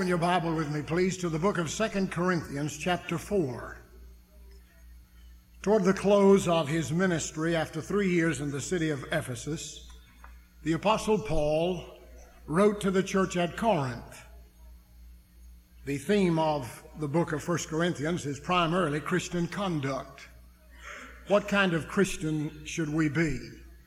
Open your Bible with me, please, to the book of 2 Corinthians, chapter 4. Toward the close of his ministry, after 3 years in the city of Ephesus, the Apostle Paul wrote to the church at Corinth. The theme of the book of 1 Corinthians is primarily Christian conduct. What kind of Christian should we be?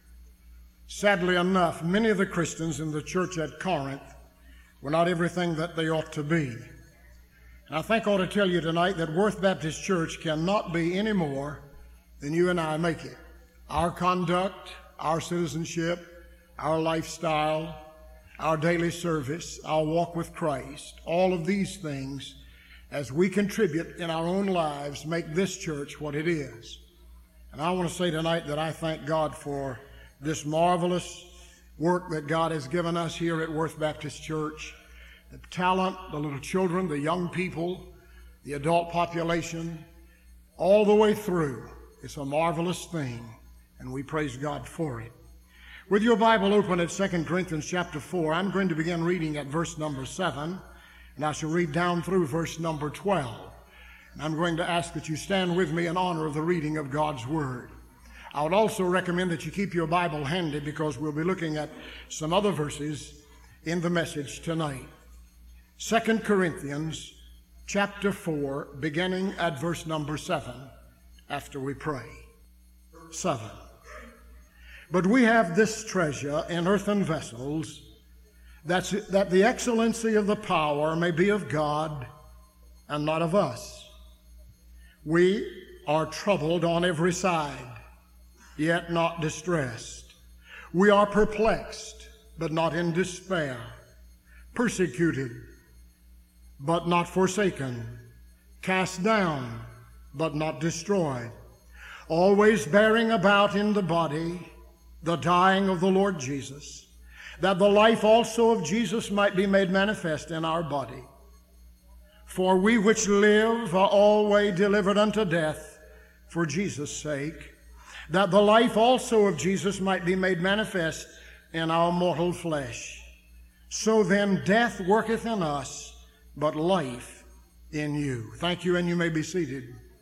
Sadly enough, many of the Christians in the church at Corinth were not everything that they ought to be. And I think I ought to tell you tonight that Worth Baptist Church cannot be any more than you and I make it. Our conduct, our citizenship, our lifestyle, our daily service, our walk with Christ, all of these things, as we contribute in our own lives, make this church what it is. And I want to say tonight that I thank God for this marvelous work that God has given us here at Worth Baptist Church. The talent, the little children, the young people, the adult population, all the way through. It's a marvelous thing, and we praise God for it. With your Bible open at 2 Corinthians chapter 4, I'm going to begin reading at verse number 7, and I shall read down through verse number 12. And I'm going to ask that you stand with me in honor of the reading of God's Word. I would also recommend that you keep your Bible handy because we'll be looking at some other verses in the message tonight. 2 Corinthians chapter 4, beginning at verse number 7, after we pray. 7. But we have this treasure in earthen vessels, that the excellency of the power may be of God and not of us. We are troubled on every side, yet not distressed. We are perplexed, but not in despair. Persecuted, but not forsaken. Cast down, but not destroyed. Always bearing about in the body the dying of the Lord Jesus, that the life also of Jesus might be made manifest in our body. For we which live are always delivered unto death for Jesus' sake, that the life also of Jesus might be made manifest in our mortal flesh. So then death worketh in us, but life in you. Thank you, and you may be seated.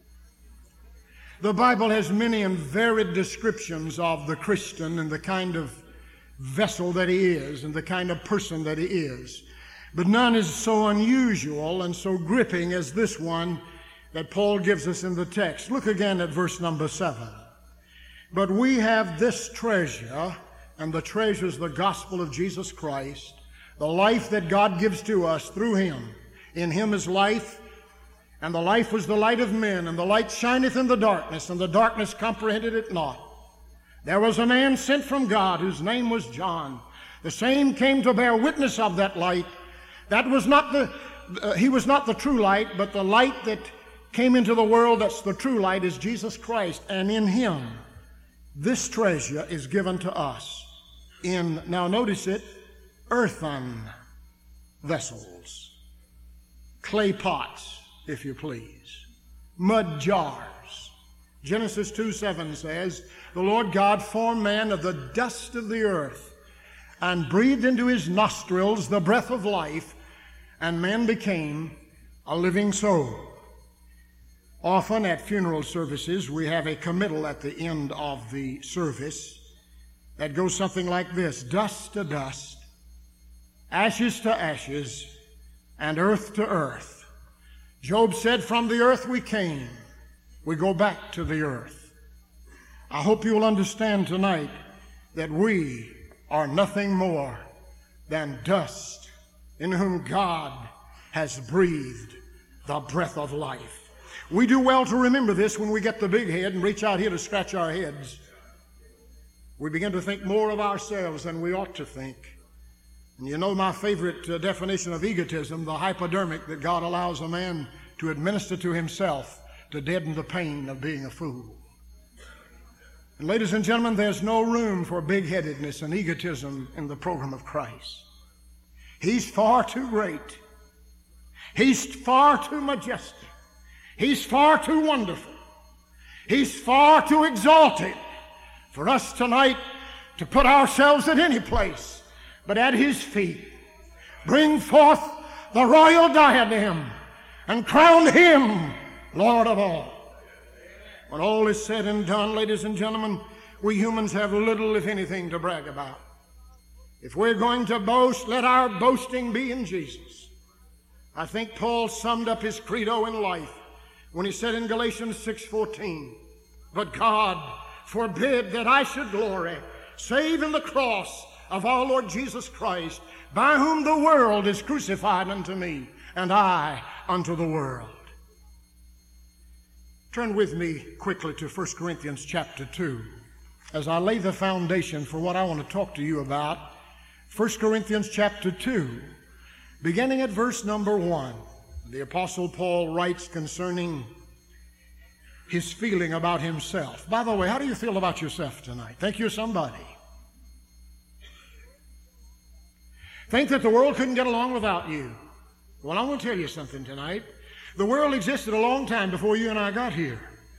The Bible has many and varied descriptions of the Christian and the kind of vessel that he is and the kind of person that he is. But none is so unusual and so gripping as this one that Paul gives us in the text. Look again at verse number 7. But we have this treasure, and the treasure is the gospel of Jesus Christ, the life that God gives to us through him. In him is life, and the life was the light of men, and the light shineth in the darkness, and the darkness comprehended it not. There was a man sent from God whose name was John. The same came to bear witness of that light. That was not he was not the true light, but the light that came into the world, that's the true light, is Jesus Christ. And in him, this treasure is given to us in, now notice it, earthen vessels, clay pots, if you please, mud jars. Genesis 2:7 says, the Lord God formed man of the dust of the earth and breathed into his nostrils the breath of life, and man became a living soul. Often at funeral services, we have a committal at the end of the service that goes something like this: dust to dust, ashes to ashes, and earth to earth. Job said, from the earth we came, we go back to the earth. I hope you will understand tonight that we are nothing more than dust in whom God has breathed the breath of life. We do well to remember this when we get the big head and reach out here to scratch our heads. We begin to think more of ourselves than we ought to think. And you know my favorite definition of egotism, the hypodermic that God allows a man to administer to himself to deaden the pain of being a fool. And ladies and gentlemen, there's no room for big-headedness and egotism in the program of Christ. He's far too great. He's far too majestic. He's far too wonderful. He's far too exalted for us tonight to put ourselves at any place but at his feet. Bring forth the royal diadem and crowned him Lord of all. When all is said and done, ladies and gentlemen, we humans have little, if anything, to brag about. If we're going to boast, let our boasting be in Jesus. I think Paul summed up his credo in life when he said in Galatians 6:14, "But God forbid that I should glory, save in the cross of our Lord Jesus Christ, by whom the world is crucified unto me, and I unto the world." Turn with me quickly to 1 Corinthians chapter 2 as I lay the foundation for what I want to talk to you about. 1 Corinthians chapter 2, beginning at verse number 1. The Apostle Paul writes concerning his feeling about himself. By the way, how do you feel about yourself tonight? Think you're somebody? Think that the world couldn't get along without you? Well, I'm going to tell you something tonight. The world existed a long time before you and I got here.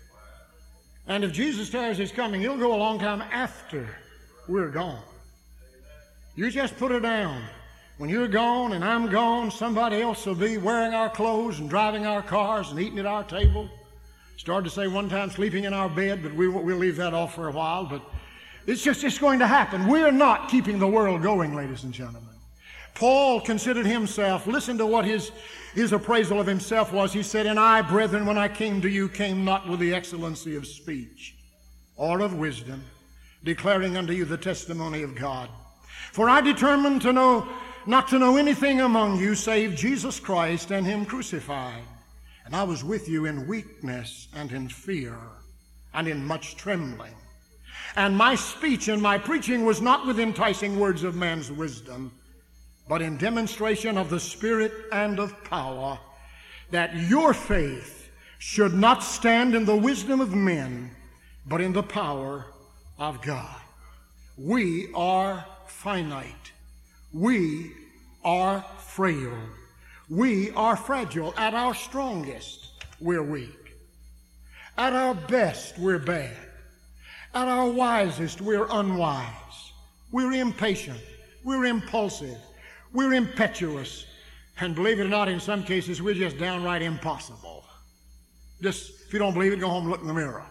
And if Jesus tarries his coming, he'll go a long time after we're gone. You just put it down. When you're gone and I'm gone, somebody else will be wearing our clothes and driving our cars and eating at our table. Started to say one time sleeping in our bed, but we'll leave that off for a while. But it's going to happen. We're not keeping the world going, ladies and gentlemen. Paul considered himself, listen to what his appraisal of himself was. He said, "And I, brethren, when I came to you, came not with the excellency of speech or of wisdom, declaring unto you the testimony of God. For I determined not to know anything among you save Jesus Christ and him crucified. And I was with you in weakness and in fear and in much trembling. And my speech and my preaching was not with enticing words of man's wisdom, but in demonstration of the Spirit and of power, that your faith should not stand in the wisdom of men, but in the power of God." We are finite. We are frail. We are fragile. At our strongest, we're weak. At our best, we're bad. At our wisest, we're unwise. We're impatient. We're impulsive. We're impetuous. And believe it or not, in some cases, we're just downright impossible. Just, if you don't believe it, go home and look in the mirror.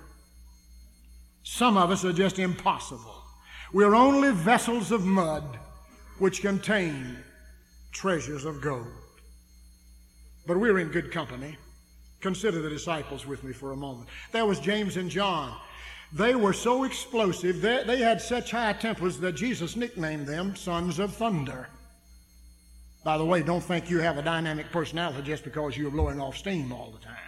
Some of us are just impossible. We're only vessels of mud which contain treasures of gold. But we're in good company. Consider the disciples with me for a moment. There was James and John. They were so explosive, they had such high tempers that Jesus nicknamed them sons of thunder. By the way, don't think you have a dynamic personality just because you're blowing off steam all the time.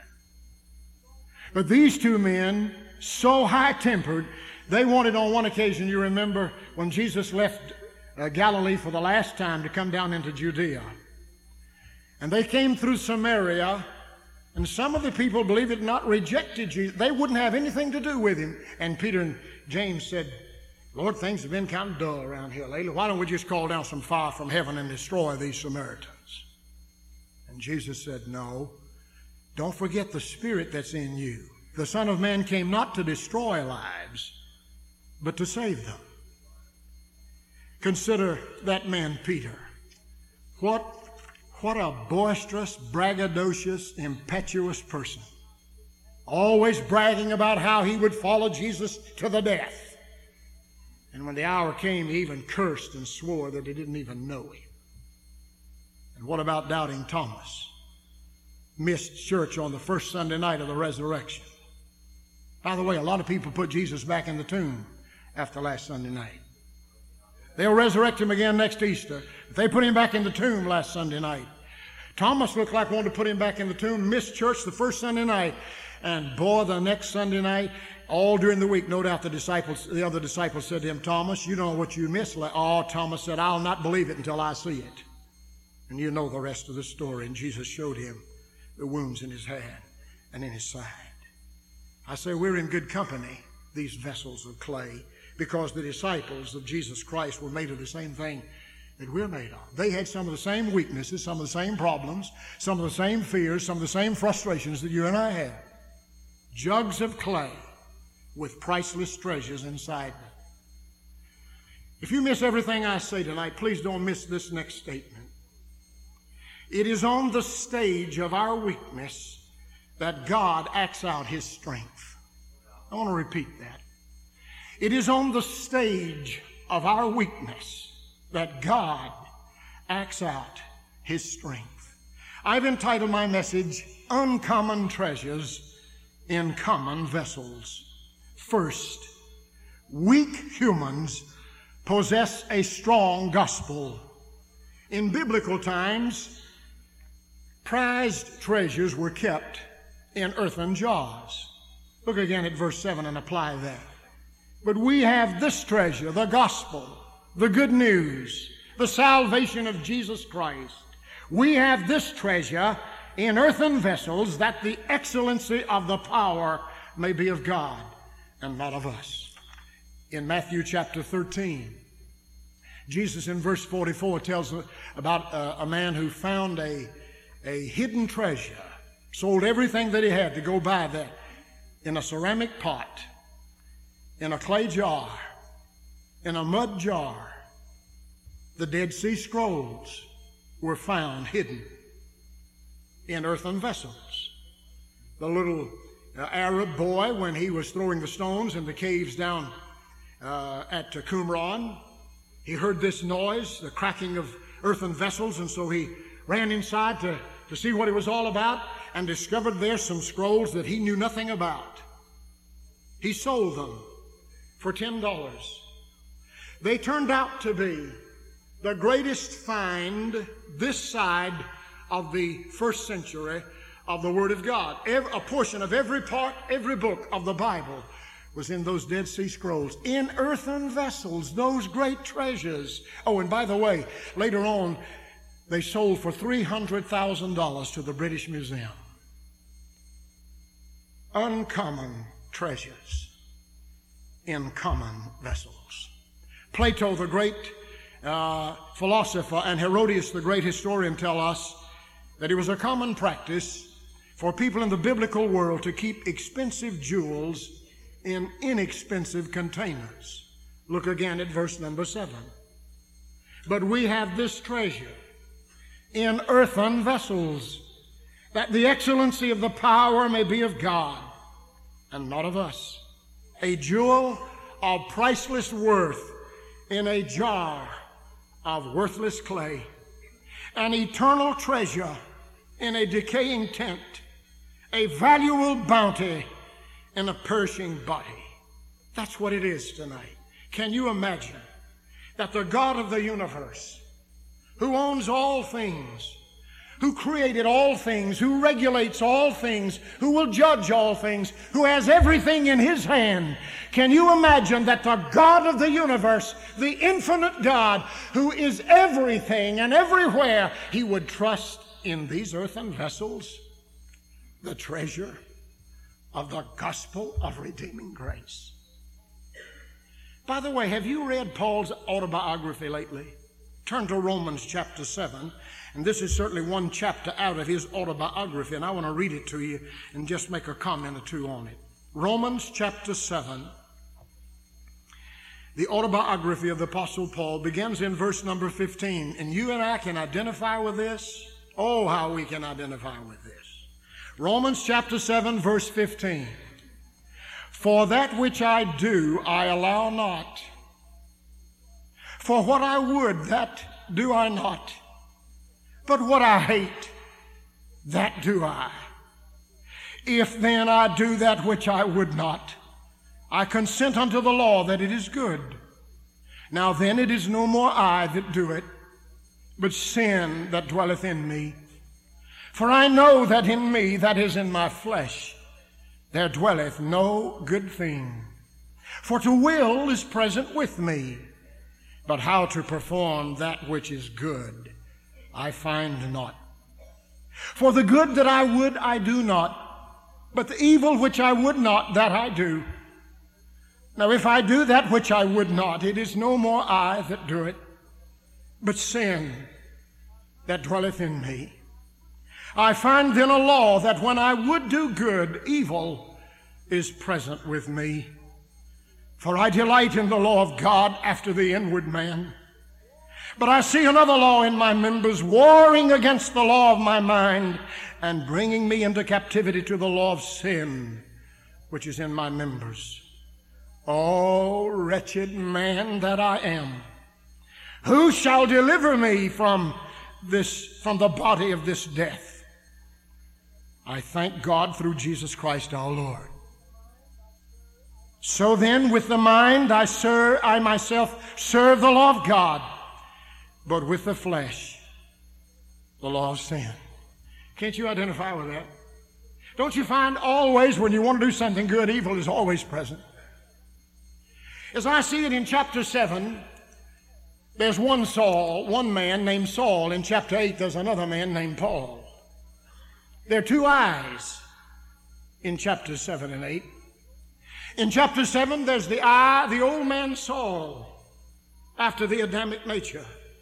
But these two men, so high-tempered, they wanted on one occasion, you remember, when Jesus left Galilee for the last time to come down into Judea. And they came through Samaria, and some of the people, believe it or not, rejected Jesus. They wouldn't have anything to do with him. And Peter and James said, "Lord, things have been kind of dull around here lately. Why don't we just call down some fire from heaven and destroy these Samaritans?" And Jesus said, "No, don't forget the Spirit that's in you. The Son of Man came not to destroy lives, but to save them." Consider that man Peter. What a boisterous, braggadocious, impetuous person. Always bragging about how he would follow Jesus to the death. And when the hour came, he even cursed and swore that he didn't even know him. And what about doubting Thomas? Missed church on the first Sunday night of the resurrection. By the way, a lot of people put Jesus back in the tomb after last Sunday night. They'll resurrect him again next Easter. But they put him back in the tomb last Sunday night. Thomas looked like wanted to put him back in the tomb, missed church the first Sunday night. And boy, the next Sunday night, all during the week, no doubt the other disciples said to him, "Thomas, you don't know what you missed." Oh, Thomas said, "I'll not believe it until I see it." And you know the rest of the story. And Jesus showed him the wounds in his hand and in his side. I say we're in good company, these vessels of clay, because the disciples of Jesus Christ were made of the same thing that we're made of. They had some of the same weaknesses, some of the same problems, some of the same fears, some of the same frustrations that you and I have. Jugs of clay with priceless treasures inside them. If you miss everything I say tonight, please don't miss this next statement. It is on the stage of our weakness that God acts out His strength. I want to repeat that. It is on the stage of our weakness that God acts out His strength. I've entitled my message, Uncommon Treasures in Common Vessels. First, weak humans possess a strong gospel. In biblical times, prized treasures were kept in earthen jars. Look again at verse 7 and apply that. But we have this treasure, the gospel, the good news, the salvation of Jesus Christ. We have this treasure in earthen vessels, that the excellency of the power may be of God and not of us. In Matthew chapter 13, Jesus in verse 44 tells about a man who found a hidden treasure, sold everything that he had to go buy that, in a ceramic pot, in a clay jar, in a mud jar. The Dead Sea Scrolls were found hidden in earthen vessels. The little Arab boy, when he was throwing the stones in the caves down at Qumran, he heard this noise, the cracking of earthen vessels, and so he ran inside to see what it was all about, and discovered there some scrolls that he knew nothing about. He sold them for $10. They turned out to be the greatest find this side of the first century of the Word of God. A portion of every part, every book of the Bible was in those Dead Sea Scrolls, in earthen vessels, those great treasures. Oh, and by the way, later on, they sold for $300,000 to the British Museum. Uncommon treasures in common vessels. Plato, the great philosopher, and Herodias, the great historian, tell us that it was a common practice for people in the biblical world to keep expensive jewels in inexpensive containers. Look again at verse number 7. But we have this treasure in earthen vessels, that the excellency of the power may be of God and not of us. A jewel of priceless worth in a jar of worthless clay. An eternal treasure in a decaying tent. A valuable bounty in a perishing body. That's what it is tonight. Can you imagine that the God of the universe, who owns all things, who created all things, who regulates all things, who will judge all things, who has everything in His hand, can you imagine that the God of the universe, the infinite God, who is everything and everywhere, He would trust in these earthen vessels the treasure of the gospel of redeeming grace? By the way, have you read Paul's autobiography lately? Turn to Romans chapter 7, and this is certainly one chapter out of his autobiography, and I want to read it to you and just make a comment or two on it. Romans chapter 7, the autobiography of the Apostle Paul, begins in verse number 15, and you and I can identify with this. Oh, how we can identify with this. Romans chapter 7, verse 15. For that which I do, I allow not. For what I would, that do I not. But what I hate, that do I. If then I do that which I would not, I consent unto the law that it is good. Now then it is no more I that do it, but sin that dwelleth in me. For I know that in me, that is in my flesh, there dwelleth no good thing. For to will is present with me, but how to perform that which is good I find not. For the good that I would I do not, but the evil which I would not, that I do. Now if I do that which I would not, it is no more I that do it, but sin that dwelleth in me. I find then a law that when I would do good, evil is present with me. For I delight in the law of God after the inward man. But I see another law in my members, warring against the law of my mind, and bringing me into captivity to the law of sin, which is in my members. Oh, wretched man that I am, who shall deliver me from the body of this death? I thank God through Jesus Christ our Lord. So then, with the mind I myself serve the law of God, but with the flesh, the law of sin. Can't you identify with that? Don't you find always when you want to do something good, evil is always present? As I see it in chapter 7, there's one man named Saul. In chapter 8, there's another man named Paul. There are two eyes in chapters 7 and 8. In chapter 7, there's the eye, the old man Saul, after the Adamic nature.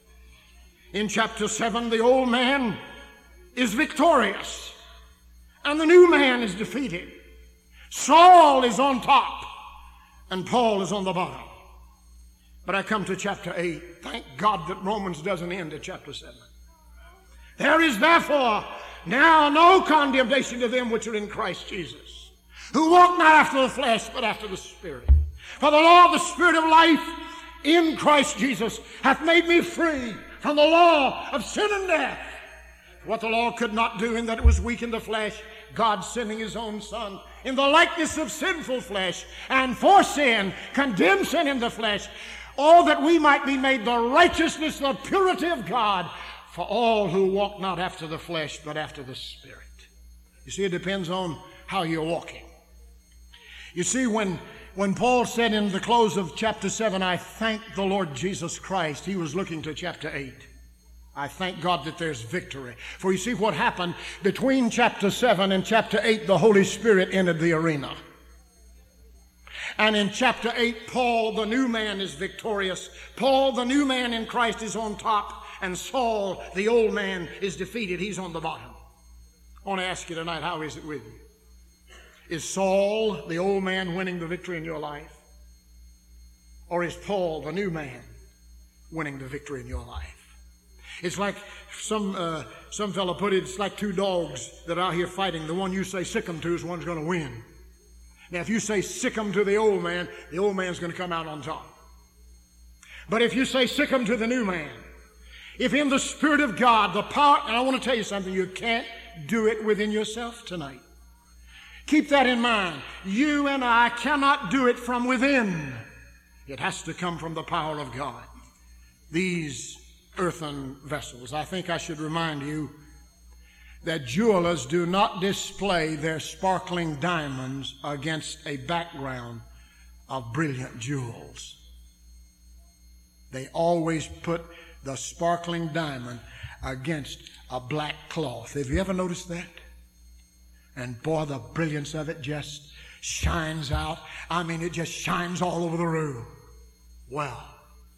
In chapter 7, the old man is victorious, and the new man is defeated. Saul is on top, and Paul is on the bottom. But I come to chapter 8. Thank God that Romans doesn't end at chapter 7. There is therefore now no condemnation to them which are in Christ Jesus, who walk not after the flesh, but after the Spirit. For the law of the Spirit of life in Christ Jesus hath made me free from the law of sin and death. What the law could not do, in that it was weak in the flesh, God sending his own Son in the likeness of sinful flesh, and for sin condemned sin in the flesh, all that we might be made the righteousness, the purity of God, for all who walk not after the flesh, but after the Spirit. You see, it depends on how you're walking. You see, when Paul said in the close of chapter 7, I thank the Lord Jesus Christ, he was looking to chapter 8. I thank God that there's victory. For you see what happened between chapter 7 and chapter 8, the Holy Spirit entered the arena. And in chapter 8, Paul, the new man, is victorious. Paul, the new man in Christ, is on top. And Saul, the old man, is defeated. He's on the bottom. I want to ask you tonight, how is it with you? Is Saul, the old man, winning the victory in your life? Or is Paul, the new man, winning the victory in your life? It's like some fellow put it, it's like two dogs that are out here fighting. The one you say sick 'em to is the one's going to win. Now, if you say sick 'em to the old man's going to come out on top. But if you say sick 'em to the new man, if in the Spirit of God, the power, and I want to tell you something, you can't do it within yourself tonight. Keep that in mind. You and I cannot do it from within. It has to come from the power of God. These earthen vessels. I think I should remind you that jewelers do not display their sparkling diamonds against a background of brilliant jewels. They always put the sparkling diamond against a black cloth. Have you ever noticed that? And boy, the brilliance of it just shines out. I mean, it just shines all over the room. Well,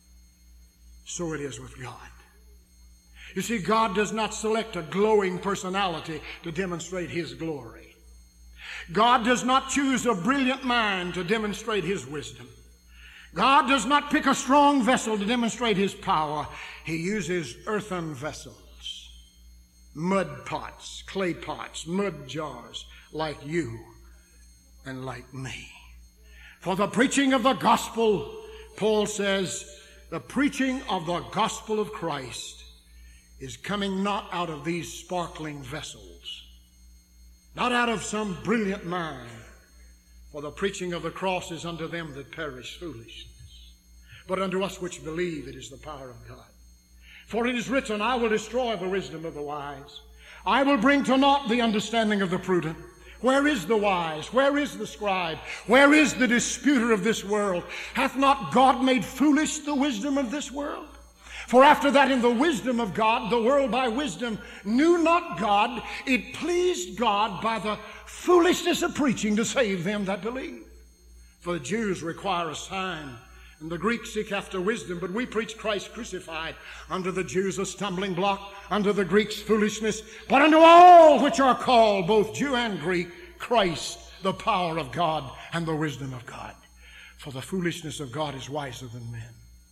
so it is with God. You see, God does not select a glowing personality to demonstrate his glory. God does not choose a brilliant mind to demonstrate his wisdom. God does not pick a strong vessel to demonstrate his power. He uses earthen vessels, mud pots, clay pots, mud jars, like you and like me. For the preaching of the gospel, Paul says, the preaching of the gospel of Christ is coming not out of these sparkling vessels, not out of some brilliant mind, for the preaching of the cross is unto them that perish foolishness, but unto us which believe it is the power of God. For it is written, I will destroy the wisdom of the wise. I will bring to naught the understanding of the prudent. Where is the wise? Where is the scribe? Where is the disputer of this world? Hath not God made foolish the wisdom of this world? For after that in the wisdom of God, the world by wisdom knew not God. It pleased God by the foolishness of preaching to save them that believe. For the Jews require a sign, and the Greeks seek after wisdom, but we preach Christ crucified, unto the Jews a stumbling block, unto the Greeks foolishness, but unto all which are called, both Jew and Greek, Christ, the power of God and the wisdom of God. For the foolishness of God is wiser than men,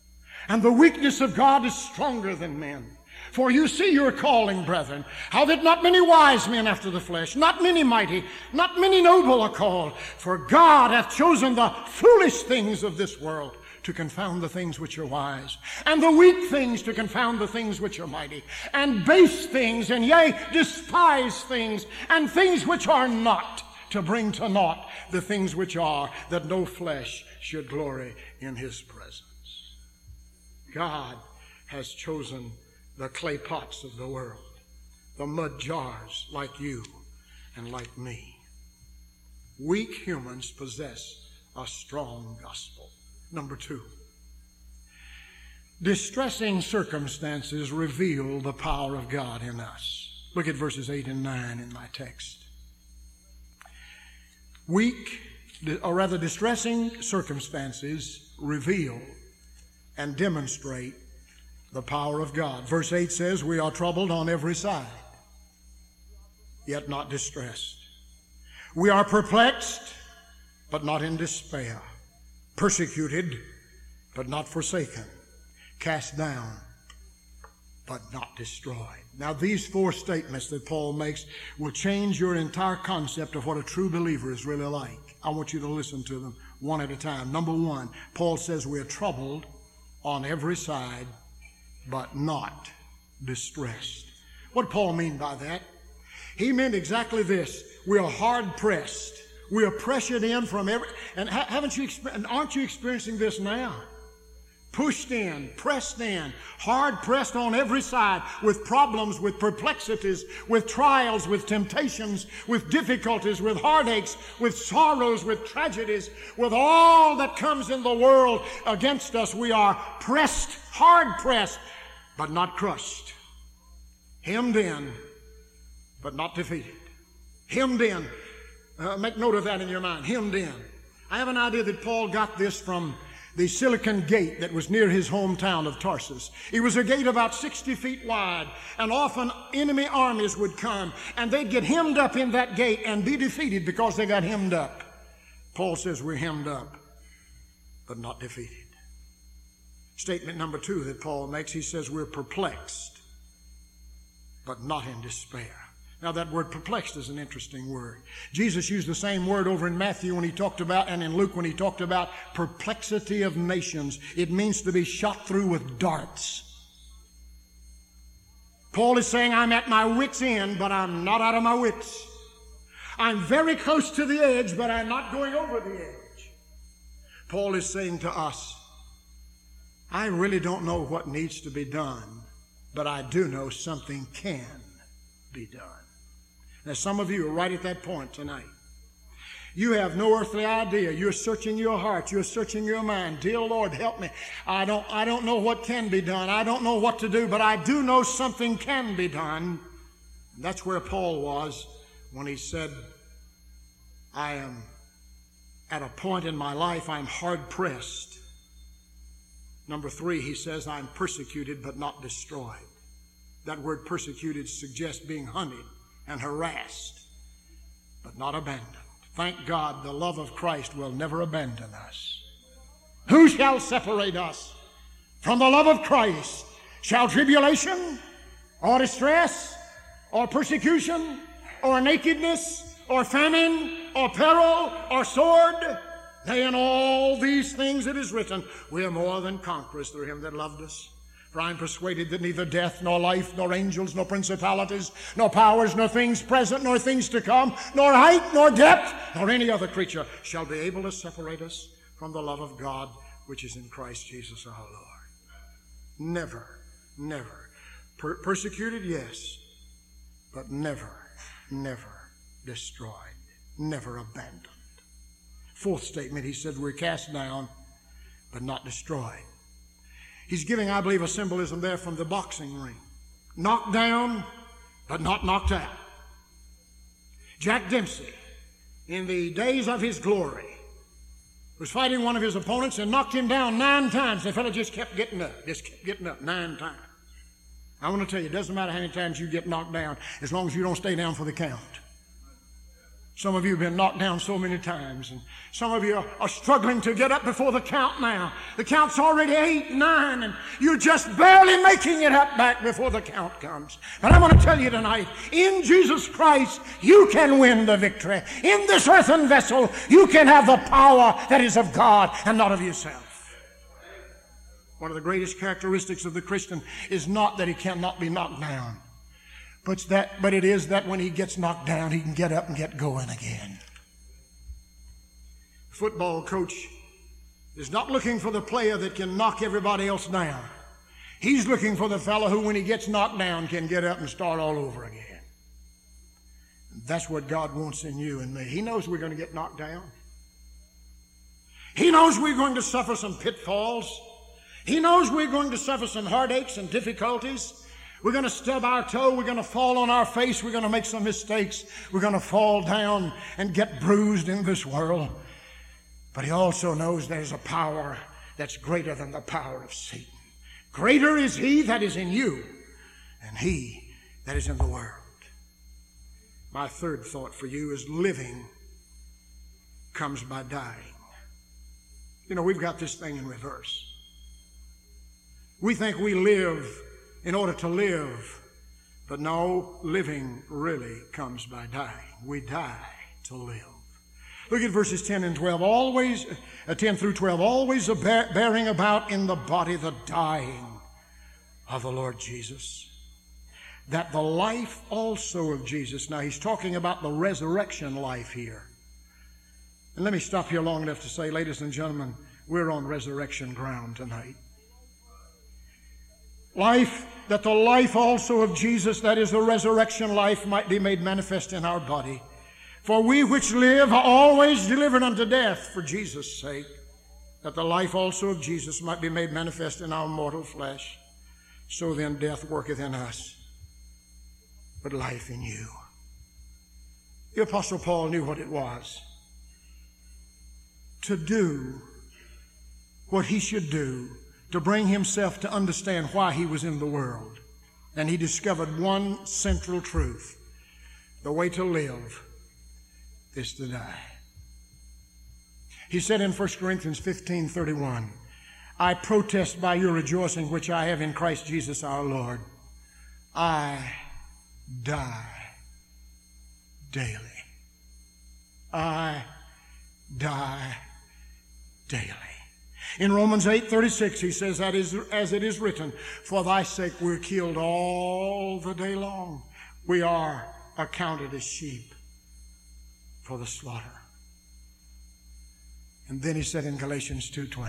And the weakness of God is stronger than men. For you see your calling, brethren, how that not many wise men after the flesh, not many mighty, not many noble are called. For God hath chosen the foolish things of this world to confound the things which are wise, and the weak things to confound the things which are mighty, and base things, and yea, despise things, and things which are not, to bring to naught the things which are, that no flesh should glory in his presence. God has chosen the clay pots of the world, the mud jars like you and like me. Weak humans possess a strong gospel. Number 2, distressing circumstances reveal the power of God in us. Look at verses 8 and 9 in my text. Weak, or rather distressing circumstances reveal and demonstrate the power of God. Verse 8 says, we are troubled on every side, yet not distressed. We are perplexed, but not in despair. Persecuted, but not forsaken. Cast down, but not destroyed. Now these 4 statements that Paul makes will change your entire concept of what a true believer is really like. I want you to listen to them one at a time. Number 1, Paul says we are troubled on every side, but not distressed. What did Paul mean by that? He meant exactly this. We are hard pressed. We are pressured in from every, and aren't you experiencing this now? Pushed in, pressed in, hard pressed on every side with problems, with perplexities, with trials, with temptations, with difficulties, with heartaches, with sorrows, with tragedies, with all that comes in the world against us. We are pressed, hard pressed, but not crushed. Hemmed in, but not defeated. Hemmed in. Make note of that in your mind. Hemmed in. I have an idea that Paul got this from the Silicon Gate that was near his hometown of Tarsus. It was a gate about 60 feet wide, and often enemy armies would come, and they'd get hemmed up in that gate and be defeated because they got hemmed up. Paul says we're hemmed up, but not defeated. Statement number 2 that Paul makes, he says we're perplexed, but not in despair. Now that word perplexed is an interesting word. Jesus used the same word over in Matthew when he talked about, and in Luke when he talked about perplexity of nations. It means to be shot through with darts. Paul is saying I'm at my wits' end, but I'm not out of my wits. I'm very close to the edge, but I'm not going over the edge. Paul is saying to us, I really don't know what needs to be done, but I do know something can be done. Now, some of you are right at that point tonight. You have no earthly idea. You're searching your heart. You're searching your mind. Dear Lord, help me. I don't know what can be done. I don't know what to do, but I do know something can be done. And that's where Paul was when he said, I am at a point in my life I'm hard pressed. Number 3, he says, I'm persecuted but not destroyed. That word persecuted suggests being hunted and harassed, but not abandoned. Thank God the love of Christ will never abandon us. Who shall separate us from the love of Christ? Shall tribulation, or distress, or persecution, or nakedness, or famine, or peril, or sword? Nay, in all these things it is written, we are more than conquerors through him that loved us. For I am persuaded that neither death, nor life, nor angels, nor principalities, nor powers, nor things present, nor things to come, nor height, nor depth, nor any other creature shall be able to separate us from the love of God which is in Christ Jesus our Lord. Never, never. Persecuted, yes, but never, never destroyed, never abandoned. 4th statement, he said we're cast down, but not destroyed. He's giving, I believe, a symbolism there from the boxing ring. Knocked down, but not knocked out. Jack Dempsey, in the days of his glory, was fighting one of his opponents and knocked him down 9 times. The fellow just kept getting up, 9 times. I want to tell you, it doesn't matter how many times you get knocked down, as long as you don't stay down for the count. Some of you have been knocked down so many times, and some of you are struggling to get up before the count now. The count's already 8, 9, and you're just barely making it up back before the count comes. But I want to tell you tonight, in Jesus Christ, you can win the victory. In this earthen vessel, you can have the power that is of God and not of yourself. One of the greatest characteristics of the Christian is not that he cannot be knocked down, but it is that when he gets knocked down, he can get up and get going again. Football coach is not looking for the player that can knock everybody else down. He's looking for the fellow who, when he gets knocked down, can get up and start all over again. That's what God wants in you and me. He knows we're going to get knocked down. He knows we're going to suffer some pitfalls. He knows we're going to suffer some heartaches and difficulties. We're going to stub our toe. We're going to fall on our face. We're going to make some mistakes. We're going to fall down and get bruised in this world. But he also knows there's a power that's greater than the power of Satan. Greater is he that is in you than he that is in the world. My third thought for you is living comes by dying. You know, we've got this thing in reverse. We think we live in order to live. But no, living really comes by dying. We die to live. Look at verses 10 and 12. 10 through 12. Always bearing about in the body the dying of the Lord Jesus, that the life also of Jesus. Now he's talking about the resurrection life here. And let me stop here long enough to say, ladies and gentlemen, we're on resurrection ground tonight. That the life also of Jesus, that is the resurrection life, might be made manifest in our body. For we which live are always delivered unto death for Jesus' sake, that the life also of Jesus might be made manifest in our mortal flesh. So then death worketh in us, but life in you. The Apostle Paul knew what it was to do what he should do to bring himself to understand why he was in the world. And he discovered one central truth. The way to live is to die. He said in 1 Corinthians 15:31, I protest by your rejoicing which I have in Christ Jesus our Lord, I die daily. I die daily. In Romans 8:36 he says, that is as it is written, for thy sake we're killed all the day long. We are accounted as sheep for the slaughter. And then he said in Galatians 2:20,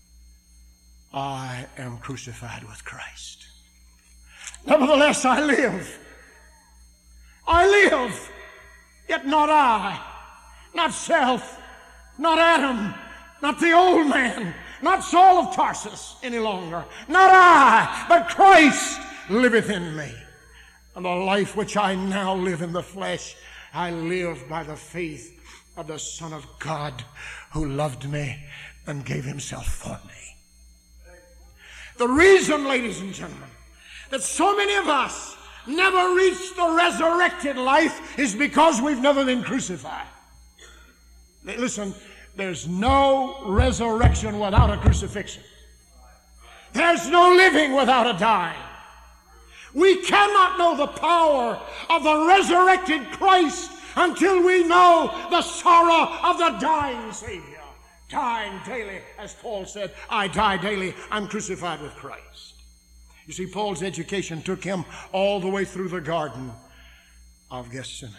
I am crucified with Christ. Nevertheless I live. I live, yet not I, not self, not Adam, not the old man, not Saul of Tarsus any longer. Not I, but Christ liveth in me. And the life which I now live in the flesh, I live by the faith of the Son of God who loved me and gave himself for me. The reason, ladies and gentlemen, that so many of us never reach the resurrected life is because we've never been crucified. Listen, there's no resurrection without a crucifixion. There's no living without a dying. We cannot know the power of the resurrected Christ until we know the sorrow of the dying Savior. Dying daily, as Paul said, I die daily, I'm crucified with Christ. You see, Paul's education took him all the way through the Garden of Gethsemane.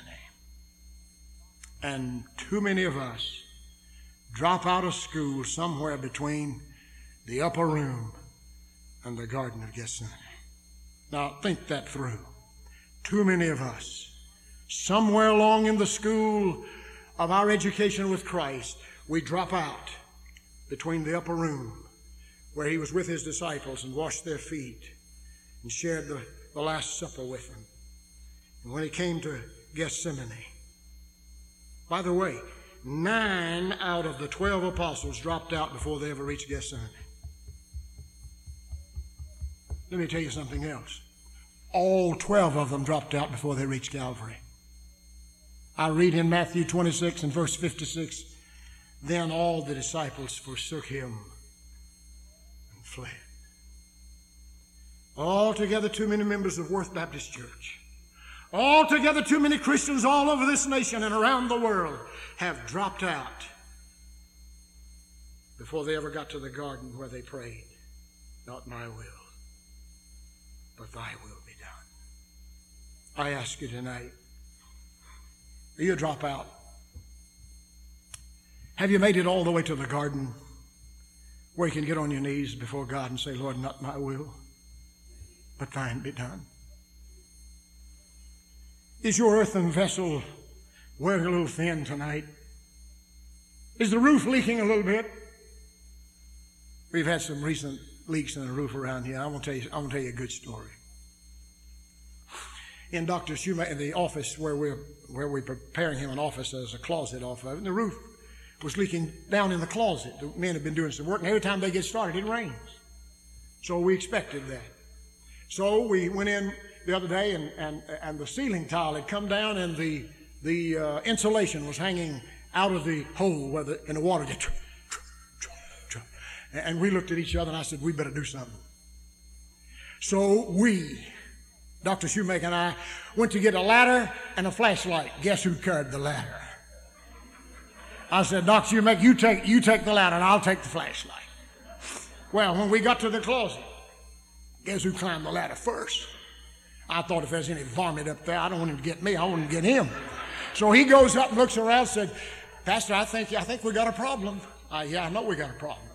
And too many of us drop out of school somewhere between the upper room and the Garden of Gethsemane. Now, think that through. Too many of us, somewhere along in the school of our education with Christ, we drop out between the upper room where he was with his disciples and washed their feet and shared the Last Supper with them. And when he came to Gethsemane, by the way, 9 out of the 12 apostles dropped out before they ever reached Gethsemane. Let me tell you something else. All 12 of them dropped out before they reached Calvary. I read in Matthew 26 and verse 56, then all the disciples forsook him and fled. Altogether too many members of Worth Baptist Church, altogether too many Christians all over this nation and around the world have dropped out before they ever got to the garden where they prayed, not my will, but thy will be done. I ask you tonight, will you drop out? Have you made it all the way to the garden where you can get on your knees before God and say, Lord, not my will, but thine be done? Is your earthen vessel wearing a little thin tonight? Is the roof leaking a little bit? We've had some recent leaks in the roof around here. I want to tell you a good story. In Dr. Shoemaker, in the office where we're preparing him an office as a closet off of it, and the roof was leaking down in the closet. The men have been doing some work, and every time they get started, it rains. So we expected that. So we went in the other day, and the ceiling tile had come down, and the insulation was hanging out of the hole where in the water did. And we looked at each other, and I said, we better do something. So we, Dr. Shoemaker and I, went to get a ladder and a flashlight. Guess who carried the ladder? I said, Dr. Shoemaker, you take the ladder, and I'll take the flashlight. Well, when we got to the closet, guess who climbed the ladder first? I thought if there's any varmint up there, I don't want him to get me, I want him to get him. So he goes up and looks around and said, Pastor, I think we got a problem. Yeah, I know we got a problem.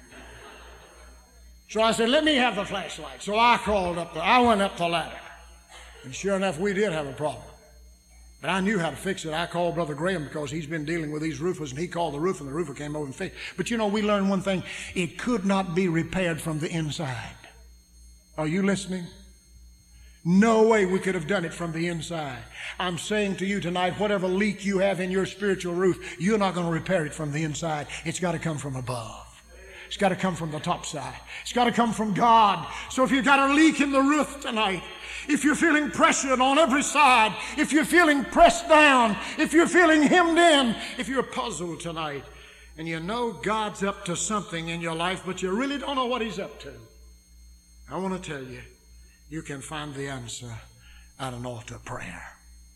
So I said, let me have the flashlight. So I went up the ladder. And sure enough, we did have a problem. But I knew how to fix it. I called Brother Graham because he's been dealing with these roofers, and he called the roofer, and the roofer came over and fixed it. But you know, we learned one thing. It could not be repaired from the inside. Are you listening? No way we could have done it from the inside. I'm saying to you tonight, whatever leak you have in your spiritual roof, you're not going to repair it from the inside. It's got to come from above. It's got to come from the top side. It's got to come from God. So if you've got a leak in the roof tonight, if you're feeling pressured on every side, if you're feeling pressed down, if you're feeling hemmed in, if you're puzzled tonight, and you know God's up to something in your life, but you really don't know what he's up to, I want to tell you, you can find the answer at an altar prayer.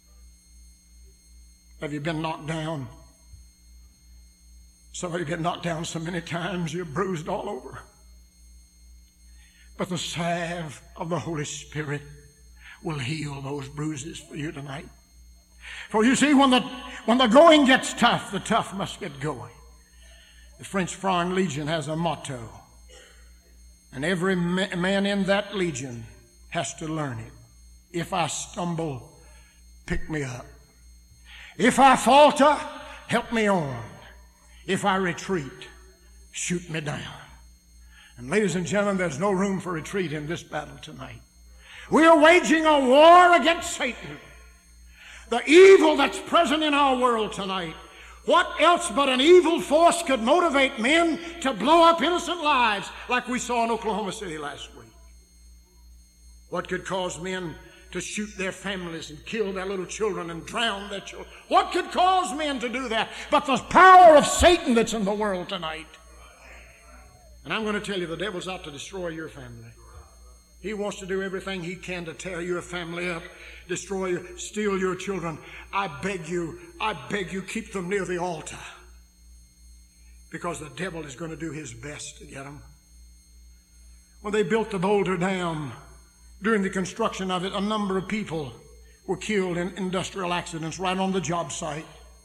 Have you been knocked down? Somebody been knocked down so many times you're bruised all over. But the salve of the Holy Spirit will heal those bruises for you tonight. For you see, when the going gets tough, the tough must get going. The French Foreign Legion has a motto, and every man in that legion has to learn it. If I stumble, pick me up. If I falter, help me on. If I retreat, shoot me down. And ladies and gentlemen, there's no room for retreat in this battle tonight. We are waging a war against Satan, the evil that's present in our world tonight. What else but an evil force could motivate men to blow up innocent lives like we saw in Oklahoma City last week? What could cause men to shoot their families and kill their little children and drown their children? What could cause men to do that but the power of Satan that's in the world tonight? And I'm going to tell you, the devil's out to destroy your family. He wants to do everything he can to tear your family up, destroy you, steal your children. I beg you, keep them near the altar, because the devil is going to do his best to get them. When they built the Boulder Dam, during the construction of it, a number of people were killed in industrial accidents right on the job site.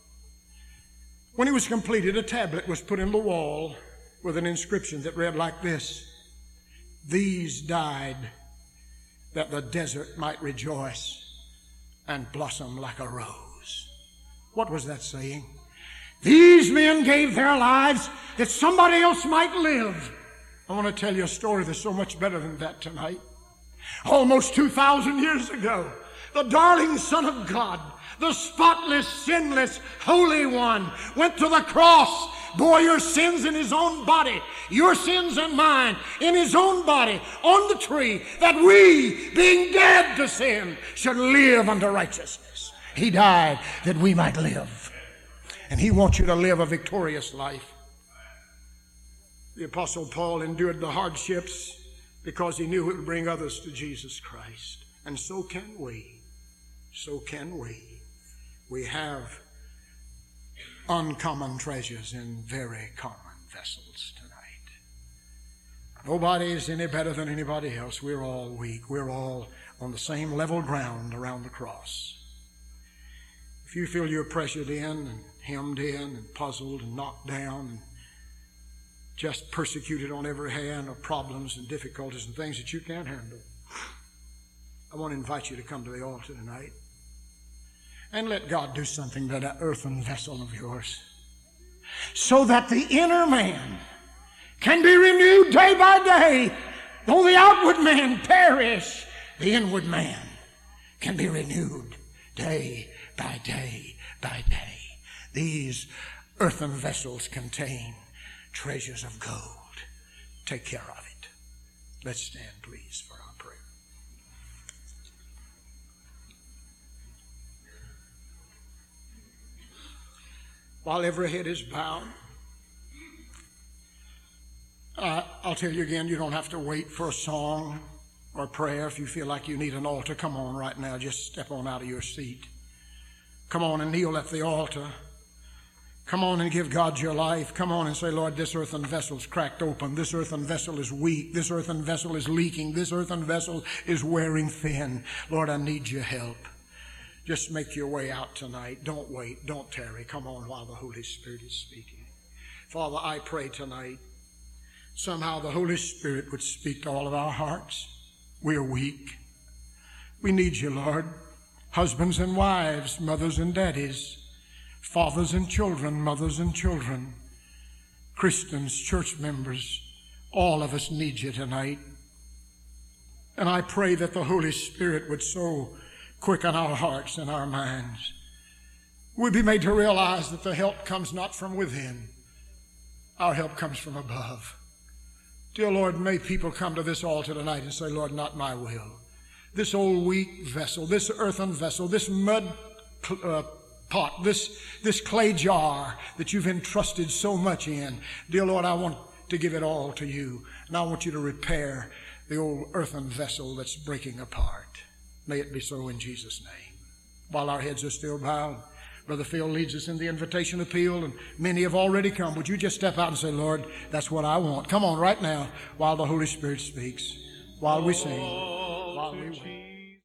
When it was completed, a tablet was put in the wall with an inscription that read like this: "These died that the desert might rejoice and blossom like a rose." What was that saying? These men gave their lives that somebody else might live. I want to tell you a story that's so much better than that tonight. Almost 2,000 years ago, the darling Son of God, the spotless, sinless, holy one, went to the cross, bore your sins in his own body, your sins and mine, in his own body, on the tree, that we, being dead to sin, should live unto righteousness. He died that we might live. And He wants you to live a victorious life. The Apostle Paul endured the hardships because he knew it would bring others to Jesus Christ. And so can we. So can we. We have uncommon treasures in very common vessels tonight. Nobody is any better than anybody else. We're all weak. We're all on the same level ground around the cross. If you feel you're pressured in and hemmed in and puzzled and knocked down and just persecuted on every hand of problems and difficulties and things that you can't handle, I want to invite you to come to the altar tonight and let God do something to that earthen vessel of yours, so that the inner man can be renewed day by day. Though the outward man perish, the inward man can be renewed day by day by day. These earthen vessels contain treasures of gold. Take care of it. Let's stand, please, for our prayer. While every head is bowed, I'll tell you again, you don't have to wait for a song or prayer. If you feel like you need an altar, come on right now. Just step on out of your seat. Come on and kneel at the altar. Come on and give God your life. Come on and say, Lord, this earthen vessel's cracked open. This earthen vessel is weak. This earthen vessel is leaking. This earthen vessel is wearing thin. Lord, I need your help. Just make your way out tonight. Don't wait. Don't tarry. Come on while the Holy Spirit is speaking. Father, I pray tonight somehow the Holy Spirit would speak to all of our hearts. We are weak. We need you, Lord. Husbands and wives, mothers and daddies, fathers and children, mothers and children, Christians, church members, all of us need you tonight. And I pray that the Holy Spirit would so quicken our hearts and our minds. We'd be made to realize that the help comes not from within. Our help comes from above. Dear Lord, may people come to this altar tonight and say, Lord, not my will. This old weak vessel, this earthen vessel, this mud pot, this clay jar that you've entrusted so much in. Dear Lord, I want to give it all to you. And I want you to repair the old earthen vessel that's breaking apart. May it be so in Jesus' name. While our heads are still bowed, Brother Phil leads us in the invitation appeal, and many have already come. Would you just step out and say, Lord, that's what I want. Come on right now while the Holy Spirit speaks, while we sing, while we wait.